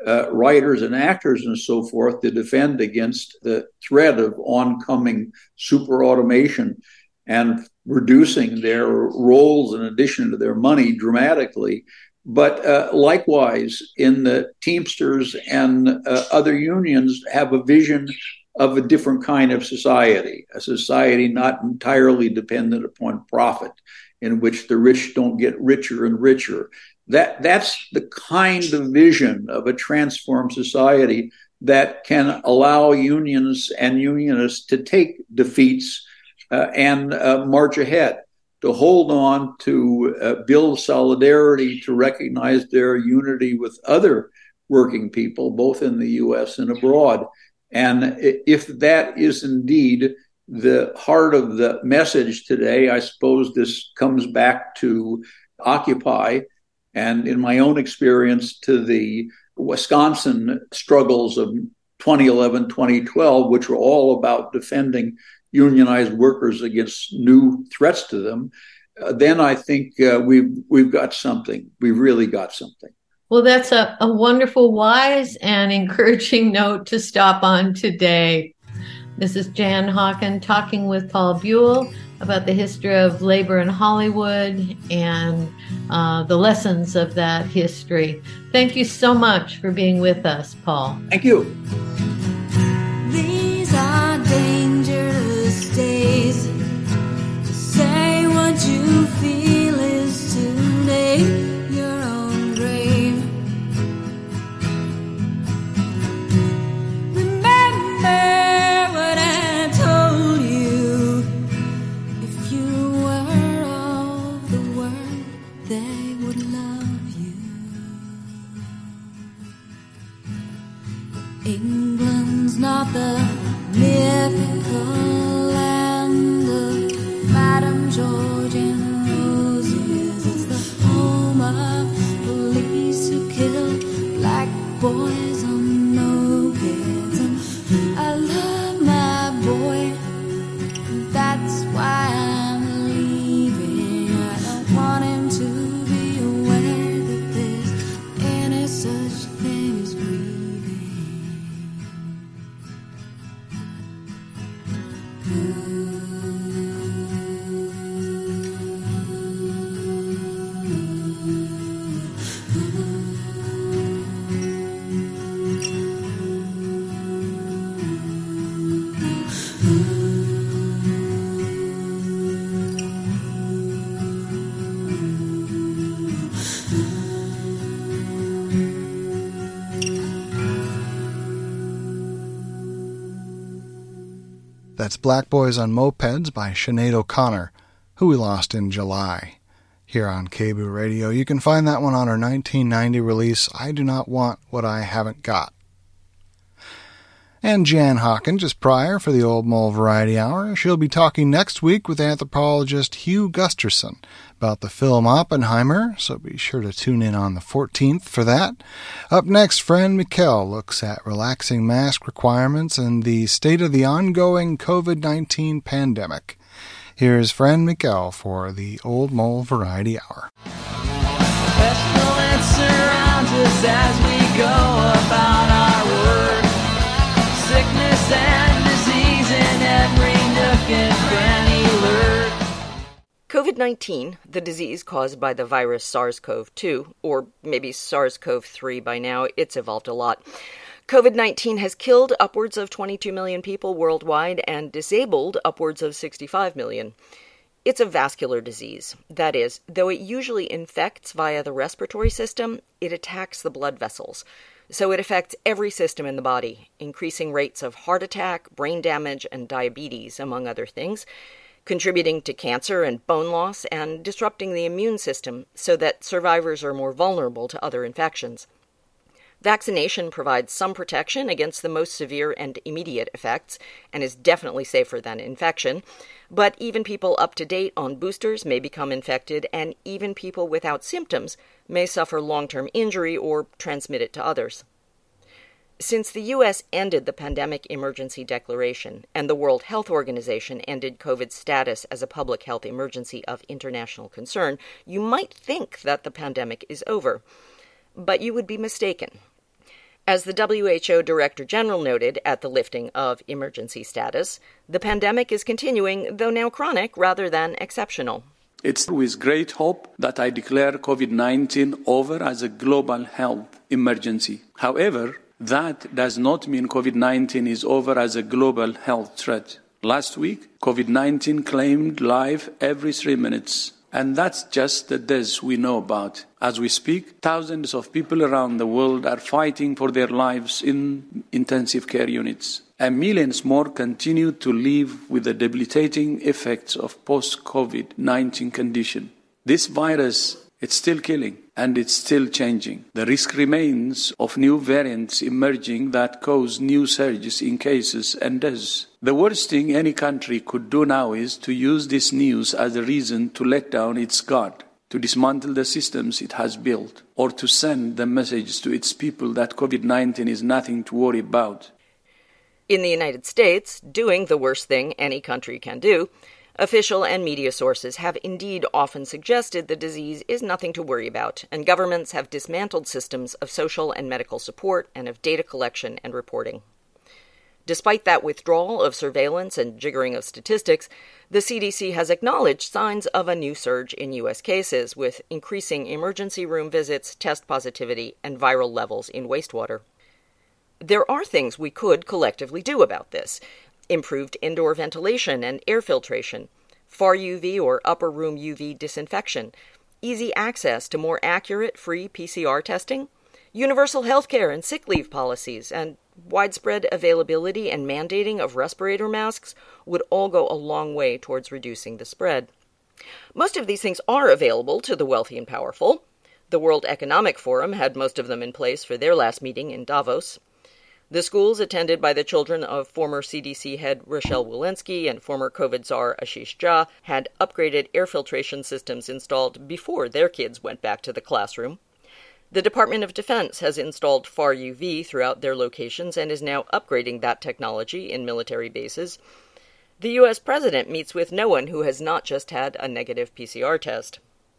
uh, writers and actors and so forth to defend against the threat of oncoming super automation and reducing their roles in addition to their money dramatically. But uh, likewise, in the Teamsters and uh, other unions have a vision of a different kind of society, a society not entirely dependent upon profit, in which the rich don't get richer and richer. That, that's the kind of vision of a transformed society that can allow unions and unionists to take defeats uh, and uh, march ahead, to hold on, to uh, build solidarity, to recognize their unity with other working people, both in the U S and abroad. And if that is indeed the heart of the message today, I suppose this comes back to Occupy, and in my own experience, to the Wisconsin struggles of twenty eleven, twenty twelve, which were all about defending unionized workers against new threats to them. Uh, then I think uh, we've, we've got something. We've really got something. Well, that's a, a wonderful, wise, and encouraging note to stop on today. This is Jan Hawken talking with Paul Buell about the history of labor in Hollywood and uh, the lessons of that history. Thank you so much for being with us, Paul. Thank you. These are dangerous days. To say what you feel is to make your own grave. Remember what I told you. If you were of the world, they would love you. England's not the mythical land of Madame George and Roses. It's the home of police who kill black boys on mopeds. And I love my boy, that's why I'm leaving. I don't want him to be aware that there's any such thing as grieving. That's Black Boys on Mopeds by Sinead O'Connor, who we lost in July. Here on K B O O Radio, you can find that one on her nineteen ninety release, I Do Not Want What I Haven't Got. And Jan Hawken just prior for the Old Mole Variety Hour. She'll be talking next week with anthropologist Hugh Gusterson about the film Oppenheimer, so be sure to tune in on the fourteenth for that. Up next, Fran Mikkel looks at relaxing mask requirements and the state of the ongoing covid nineteen pandemic. Here's Fran Mikkel for the Old Mole Variety Hour. Pestilence surrounds us as we go about our work. Sickness and disease in every nook and cranny lurk. covid nineteen, the disease caused by the virus SARS-C o V two, or maybe SARS-C o V three by now, it's evolved a lot. covid nineteen has killed upwards of twenty-two million people worldwide and disabled upwards of sixty-five million. It's a vascular disease. That is, though it usually infects via the respiratory system, it attacks the blood vessels. So it affects every system in the body, increasing rates of heart attack, brain damage, and diabetes, among other things, contributing to cancer and bone loss and disrupting the immune system so that survivors are more vulnerable to other infections. Vaccination provides some protection against the most severe and immediate effects and is definitely safer than infection, but even people up to date on boosters may become infected, and even people without symptoms may suffer long-term injury or transmit it to others. Since the U S ended the pandemic emergency declaration and the World Health Organization ended COVID's status as a public health emergency of international concern, you might think that the pandemic is over. But you would be mistaken. As the W H O Director General noted at the lifting of emergency status, the pandemic is continuing, though now chronic rather than exceptional. It's with great hope that I declare COVID nineteen over as a global health emergency. However, that does not mean COVID nineteen is over as a global health threat. Last week, COVID nineteen claimed life every three minutes. And that's just the deaths we know about. As we speak, thousands of people around the world are fighting for their lives in intensive care units. And millions more continue to live with the debilitating effects of post-COVID nineteen condition. This virus, it's still killing, and it's still changing. The risk remains of new variants emerging that cause new surges in cases and deaths. The worst thing any country could do now is to use this news as a reason to let down its guard, to dismantle the systems it has built, or to send the message to its people that COVID nineteen is nothing to worry about. In the United States, doing the worst thing any country can do, official and media sources have indeed often suggested the disease is nothing to worry about, and governments have dismantled systems of social and medical support and of data collection and reporting. Despite that withdrawal of surveillance and jiggering of statistics, the C D C has acknowledged signs of a new surge in U S cases, with increasing emergency room visits, test positivity, and viral levels in wastewater. There are things we could collectively do about this. Improved indoor ventilation and air filtration, far U V or upper room U V disinfection, easy access to more accurate free P C R testing, universal health care and sick leave policies, and widespread availability and mandating of respirator masks would all go a long way towards reducing the spread. Most of these things are available to the wealthy and powerful. The World Economic Forum had most of them in place for their last meeting in Davos. The schools attended by the children of former C D C head Rochelle Walensky and former COVID czar Ashish Jha had upgraded air filtration systems installed before their kids went back to the classroom. The Department of Defense has installed far U V throughout their locations and is now upgrading that technology in military bases. The U S president meets with no one who has not just had a negative P C R test.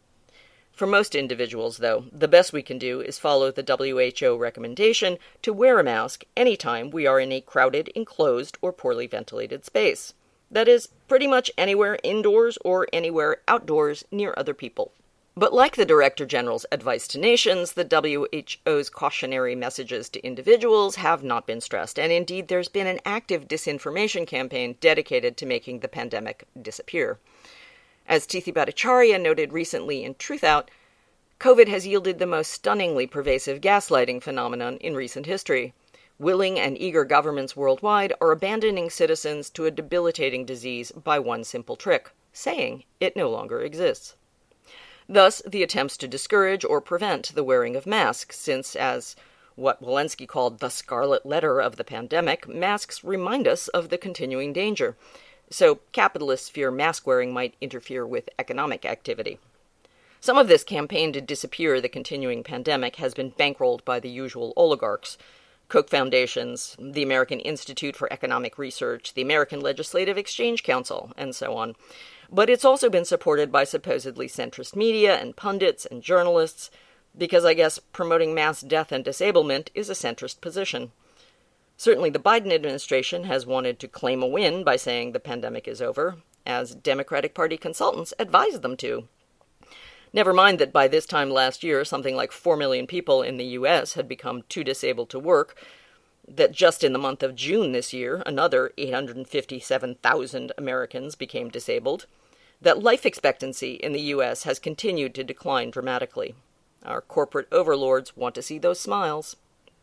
For most individuals, though, the best we can do is follow the W H O recommendation to wear a mask anytime we are in a crowded, enclosed, or poorly ventilated space. That is, pretty much anywhere indoors or anywhere outdoors near other people. But like the Director General's advice to nations, the W H O's cautionary messages to individuals have not been stressed, and indeed there's been an active disinformation campaign dedicated to making the pandemic disappear. As Tithi Bhattacharya noted recently in Truthout, COVID has yielded the most stunningly pervasive gaslighting phenomenon in recent history. Willing and eager governments worldwide are abandoning citizens to a debilitating disease by one simple trick, saying it no longer exists. Thus, the attempts to discourage or prevent the wearing of masks, since, as what Walensky called the scarlet letter of the pandemic, masks remind us of the continuing danger. So capitalists fear mask-wearing might interfere with economic activity. Some of this campaign to disappear the continuing pandemic has been bankrolled by the usual oligarchs, Koch foundations, the American Institute for Economic Research, the American Legislative Exchange Council, and so on. But it's also been supported by supposedly centrist media and pundits and journalists, because I guess promoting mass death and disablement is a centrist position. Certainly the Biden administration has wanted to claim a win by saying the pandemic is over, as Democratic Party consultants advised them to. Never mind that by this time last year, something like four million people in the U S had become too disabled to work, that just in the month of June this year, another eight hundred fifty-seven thousand Americans became disabled, that life expectancy in the U S has continued to decline dramatically. Our corporate overlords want to see those smiles.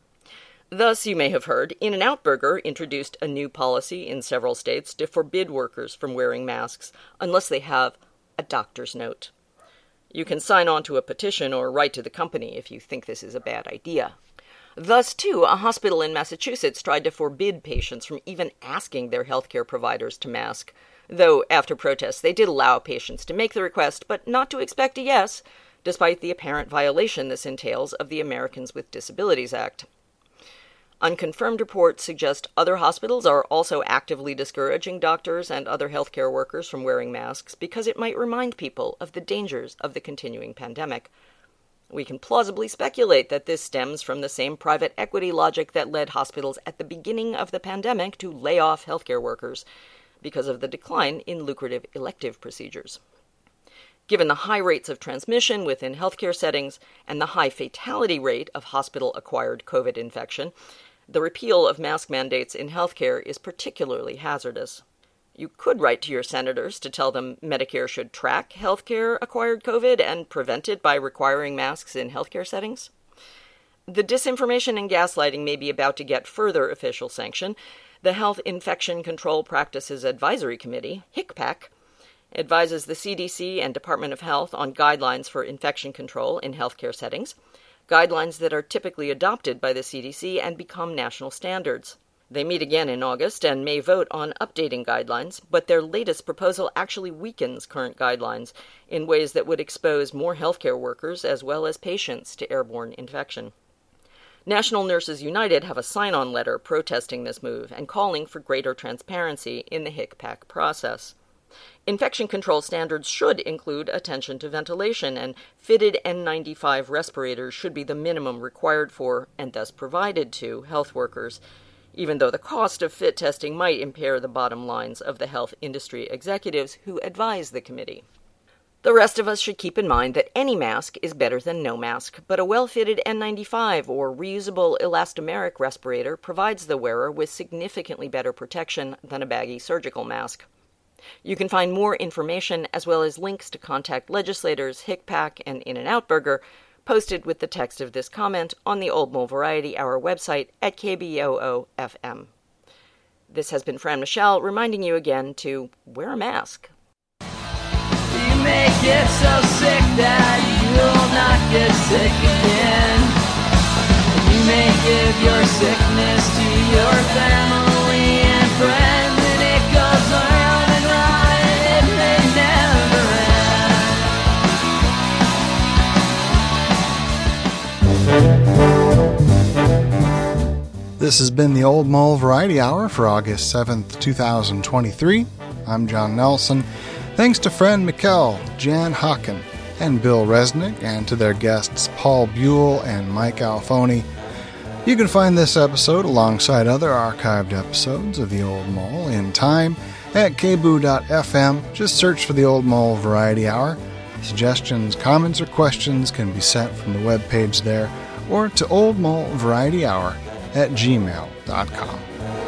Thus, you may have heard, In-N-Out Burger introduced a new policy in several states to forbid workers from wearing masks unless they have a doctor's note. You can sign on to a petition or write to the company if you think this is a bad idea. Thus, too, a hospital in Massachusetts tried to forbid patients from even asking their healthcare providers to mask, though after protests they did allow patients to make the request, but not to expect a yes, despite the apparent violation this entails of the Americans with Disabilities Act. Unconfirmed reports suggest other hospitals are also actively discouraging doctors and other healthcare workers from wearing masks because it might remind people of the dangers of the continuing pandemic. We can plausibly speculate that this stems from the same private equity logic that led hospitals at the beginning of the pandemic to lay off healthcare workers because of the decline in lucrative elective procedures. Given the high rates of transmission within healthcare settings and the high fatality rate of hospital-acquired COVID infection, the repeal of mask mandates in healthcare is particularly hazardous. You could write to your senators to tell them Medicare should track healthcare-acquired COVID and prevent it by requiring masks in healthcare settings. The disinformation and gaslighting may be about to get further official sanction. The Health Infection Control Practices Advisory Committee, HICPAC, advises the C D C and Department of Health on guidelines for infection control in healthcare settings, guidelines that are typically adopted by the C D C and become national standards. They meet again in August and may vote on updating guidelines, but their latest proposal actually weakens current guidelines in ways that would expose more healthcare workers as well as patients to airborne infection. National Nurses United have a sign-on letter protesting this move and calling for greater transparency in the HICPAC process. Infection control standards should include attention to ventilation, and fitted N ninety-five respirators should be the minimum required for, and thus provided to, health workers, even though the cost of fit testing might impair the bottom lines of the health industry executives who advise the committee. The rest of us should keep in mind that any mask is better than no mask, but a well-fitted N ninety-five or reusable elastomeric respirator provides the wearer with significantly better protection than a baggy surgical mask. You can find more information as well as links to contact legislators, HICPAC, and In-N-Out Burger posted with the text of this comment on the Old Mole Variety Hour website at K B O O F M. This has been Fran Michelle reminding you again to wear a mask. You may get so sick that you'll not get sick again. You may give your sickness to your family and friends, and it goes round and round, and it may never end. This has been the Old Mole Variety Hour for August seventh, twenty twenty-three. I'm John Nelson. Thanks to Fran Mikkel, Jan Hocken, and Bill Resnick, and to their guests Paul Buell and Mike Alfoni. You can find this episode alongside other archived episodes of The Old Mole in time at k b o o dot f m. Just search for The Old Mole Variety Hour. Suggestions, comments, or questions can be sent from the webpage there or to oldmolevarietyhour at gmail dot com.